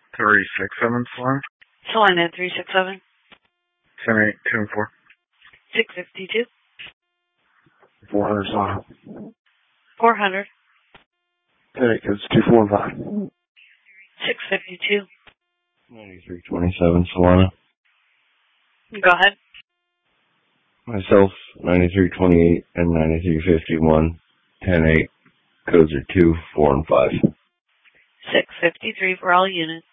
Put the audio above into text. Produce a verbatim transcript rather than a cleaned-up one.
three six seven, Solana. Solana three six seven. seven eight two four. six fifty-two. four hundred, Solana. four hundred. ten eight goes two four five. six fifty-two. ninety-three twenty-seven, Solana. Go ahead. Myself, ninety-three twenty-eight and ninety-three fifty-one. ten eight. Codes are two, four, and five. six fifty-three for all units.